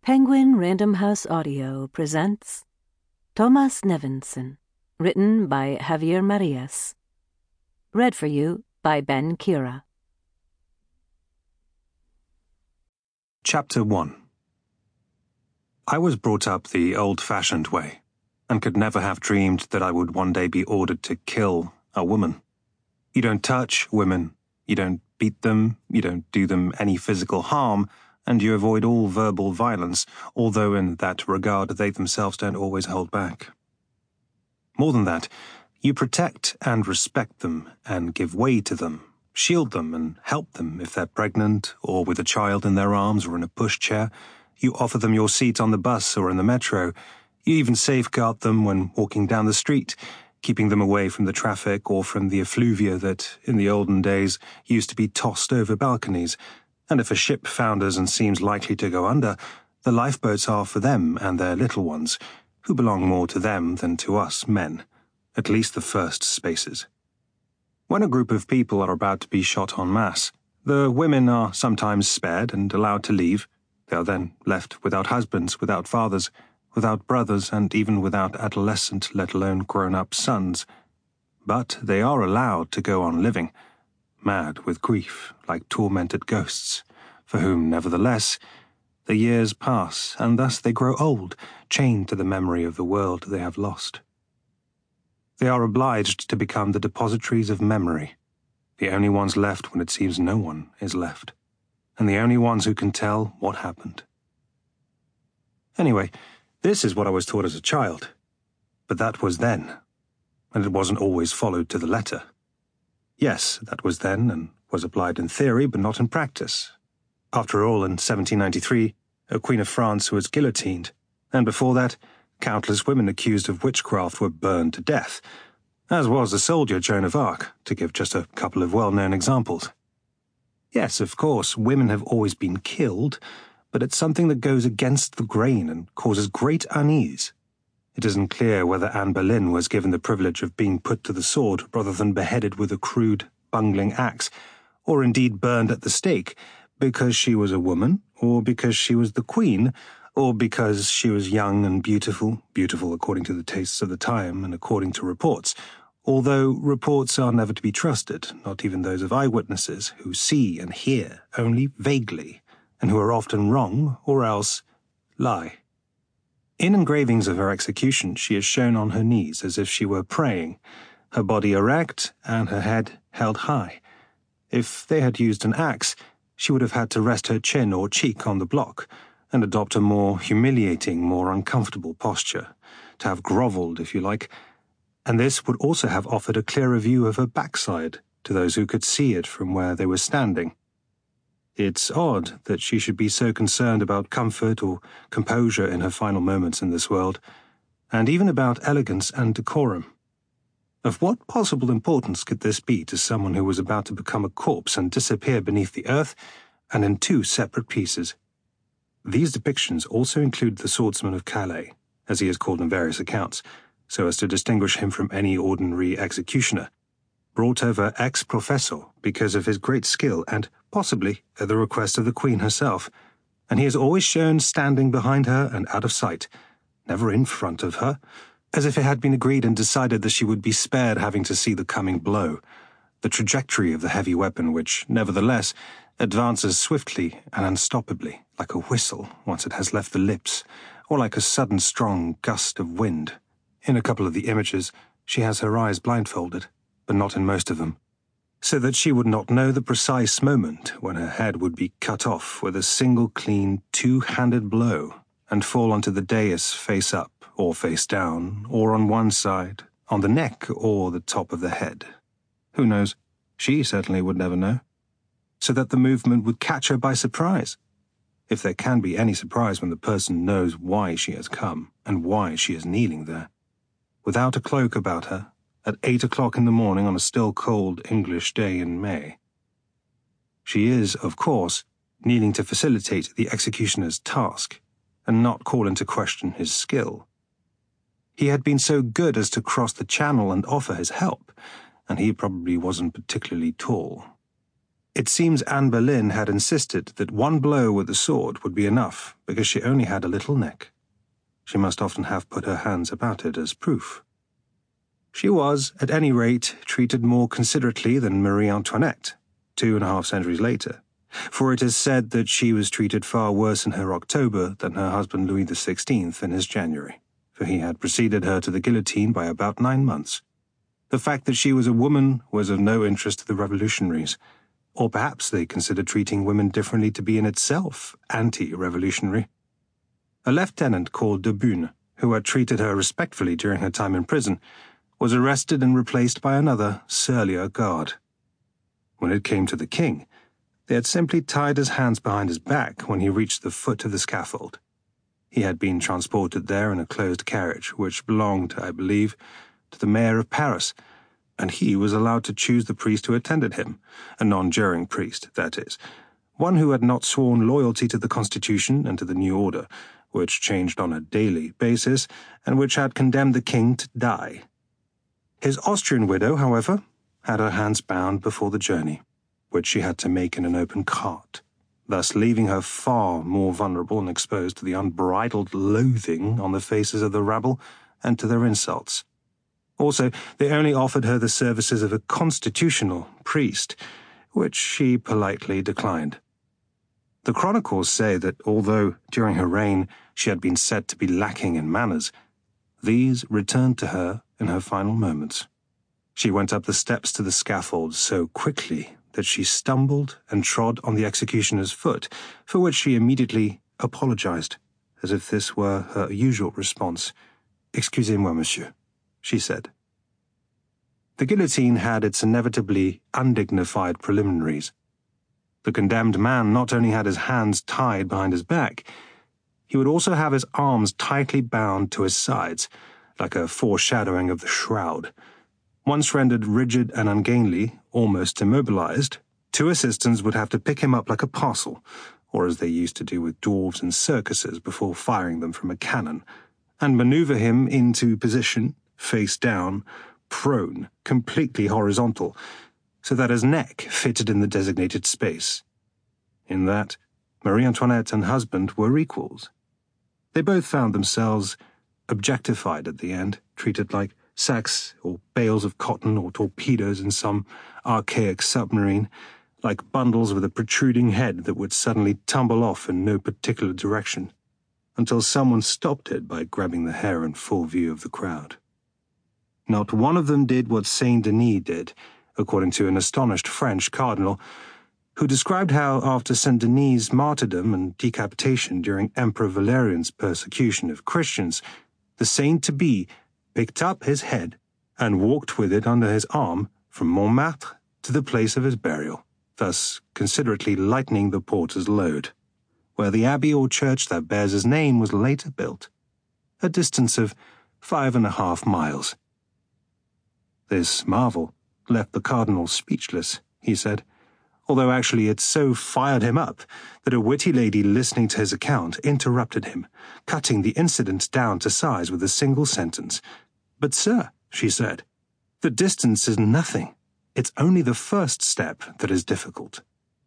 Penguin Random House Audio presents Thomas Nevinson, written by Javier Marias. Read for you by Ben Kira. Chapter 1. I was brought up the old-fashioned way, and could never have dreamed that I would one day be ordered to kill a woman. You don't touch women, you don't beat them, you don't do them any physical harm, and you avoid all verbal violence, although in that regard they themselves don't always hold back. More than that, you protect and respect them and give way to them, shield them and help them if they're pregnant or with a child in their arms or in a pushchair. You offer them your seat on the bus or in the metro. You even safeguard them when walking down the street, keeping them away from the traffic or from the effluvia that, in the olden days, used to be tossed over balconies. And if a ship founders and seems likely to go under, the lifeboats are for them and their little ones, who belong more to them than to us men, at least the first spaces. When a group of people are about to be shot en masse, the women are sometimes spared and allowed to leave. They are then left without husbands, without fathers, without brothers, and even without adolescent, let alone grown-up sons. But they are allowed to go on living, mad with grief, like tormented ghosts, for whom, nevertheless, the years pass, and thus they grow old, chained to the memory of the world they have lost. They are obliged to become the depositories of memory, the only ones left when it seems no one is left, and the only ones who can tell what happened. Anyway, this is what I was taught as a child, but that was then, and it wasn't always followed to the letter. Yes, that was then, and was applied in theory, but not in practice. After all, in 1793, a Queen of France was guillotined, and before that, countless women accused of witchcraft were burned to death, as was the soldier Joan of Arc, to give just a couple of well-known examples. Yes, of course, women have always been killed, but it's something that goes against the grain and causes great unease. It isn't clear whether Anne Boleyn was given the privilege of being put to the sword rather than beheaded with a crude, bungling axe, or indeed burned at the stake, because she was a woman, or because she was the queen, or because she was young and beautiful according to the tastes of the time and according to reports, although reports are never to be trusted, not even those of eyewitnesses who see and hear only vaguely, and who are often wrong or else lie. In engravings of her execution, she is shown on her knees as if she were praying, her body erect and her head held high. If they had used an axe, she would have had to rest her chin or cheek on the block and adopt a more humiliating, more uncomfortable posture, to have grovelled, if you like, and this would also have offered a clearer view of her backside to those who could see it from where they were standing. It's odd that she should be so concerned about comfort or composure in her final moments in this world, and even about elegance and decorum. Of what possible importance could this be to someone who was about to become a corpse and disappear beneath the earth, and in two separate pieces? These depictions also include the swordsman of Calais, as he is called in various accounts, so as to distinguish him from any ordinary executioner, brought over ex professo because of his great skill and, possibly, at the request of the Queen herself, and he is always shown standing behind her and out of sight, never in front of her, as if it had been agreed and decided that she would be spared having to see the coming blow, the trajectory of the heavy weapon which, nevertheless, advances swiftly and unstoppably, like a whistle once it has left the lips, or like a sudden strong gust of wind. In a couple of the images, she has her eyes blindfolded, but not in most of them, so that she would not know the precise moment when her head would be cut off with a single clean two-handed blow and fall onto the dais face up or face down, or on one side, on the neck or the top of the head. Who knows? She certainly would never know. So that the movement would catch her by surprise, if there can be any surprise when the person knows why she has come and why she is kneeling there, without a cloak about her, at 8 o'clock in the morning on a still cold English day in May. She is, of course, kneeling to facilitate the executioner's task, and not call into question his skill. He had been so good as to cross the channel and offer his help, and he probably wasn't particularly tall. It seems Anne Boleyn had insisted that one blow with the sword would be enough because she only had a little neck. She must often have put her hands about it as proof. She was, at any rate, treated more considerately than Marie Antoinette, 2.5 centuries later, for it is said that she was treated far worse in her October than her husband Louis XVI in his January, for he had preceded her to the guillotine by about 9 months. The fact that she was a woman was of no interest to the revolutionaries, or perhaps they considered treating women differently to be in itself anti-revolutionary. A lieutenant called de Bune, who had treated her respectfully during her time in prison, was arrested and replaced by another, surlier guard. When it came to the king, they had simply tied his hands behind his back when he reached the foot of the scaffold. He had been transported there in a closed carriage, which belonged, I believe, to the mayor of Paris, and he was allowed to choose the priest who attended him, a non-juring priest, that is, one who had not sworn loyalty to the Constitution and to the new order, which changed on a daily basis, and which had condemned the king to die. His Austrian widow, however, had her hands bound before the journey, which she had to make in an open cart, thus leaving her far more vulnerable and exposed to the unbridled loathing on the faces of the rabble and to their insults. Also, they only offered her the services of a constitutional priest, which she politely declined. The chronicles say that although, during her reign, she had been said to be lacking in manners, these returned to her in her final moments. She went up the steps to the scaffold so quickly that she stumbled and trod on the executioner's foot, for which she immediately apologized, as if this were her usual response. "Excusez-moi, monsieur," she said. The guillotine had its inevitably undignified preliminaries. The condemned man not only had his hands tied behind his back, he would also have his arms tightly bound to his sides, like a foreshadowing of the shroud. Once rendered rigid and ungainly, almost immobilized, 2 assistants would have to pick him up like a parcel, or as they used to do with dwarves in circuses before firing them from a cannon, and maneuver him into position, face down, prone, completely horizontal, so that his neck fitted in the designated space. In that, Marie Antoinette and husband were equals. They both found themselves objectified at the end, treated like sacks or bales of cotton or torpedoes in some archaic submarine, like bundles with a protruding head that would suddenly tumble off in no particular direction, until someone stopped it by grabbing the hair in full view of the crowd. Not one of them did what Saint-Denis did, according to an astonished French cardinal, who described how, after Saint-Denis' martyrdom and decapitation during Emperor Valerian's persecution of Christians, the saint-to-be picked up his head and walked with it under his arm from Montmartre to the place of his burial, thus considerately lightening the porter's load, where the abbey or church that bears his name was later built, a distance of 5.5 miles. This marvel left the cardinal speechless, he said, although actually it so fired him up that a witty lady listening to his account interrupted him, cutting the incident down to size with a single sentence. "But, sir," she said, "the distance is nothing. It's only the first step that is difficult."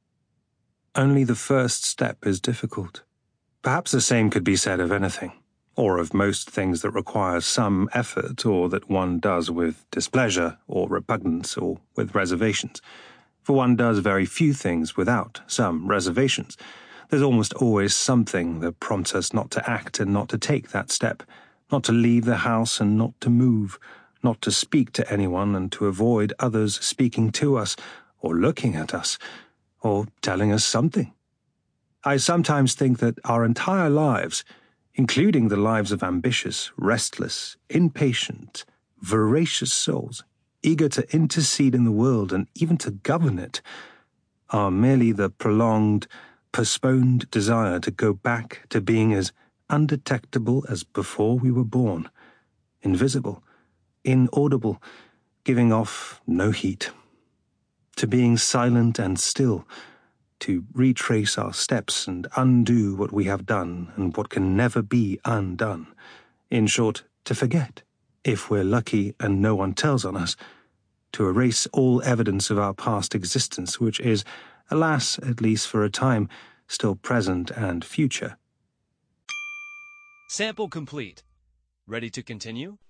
Only the first step is difficult. Perhaps the same could be said of anything, or of most things that require some effort, or that one does with displeasure, or repugnance, or with reservations. For one does very few things without some reservations. There's almost always something that prompts us not to act and not to take that step, not to leave the house and not to move, not to speak to anyone and to avoid others speaking to us, or looking at us, or telling us something. I sometimes think that our entire lives, including the lives of ambitious, restless, impatient, voracious souls, eager to intercede in the world and even to govern it, are merely the prolonged, postponed desire to go back to being as undetectable as before we were born, invisible, inaudible, giving off no heat, to being silent and still, to retrace our steps and undo what we have done and what can never be undone. In short, to forget, if we're lucky and no one tells on us, to erase all evidence of our past existence, which is, alas, at least for a time, still present and future. Sample complete. Ready to continue?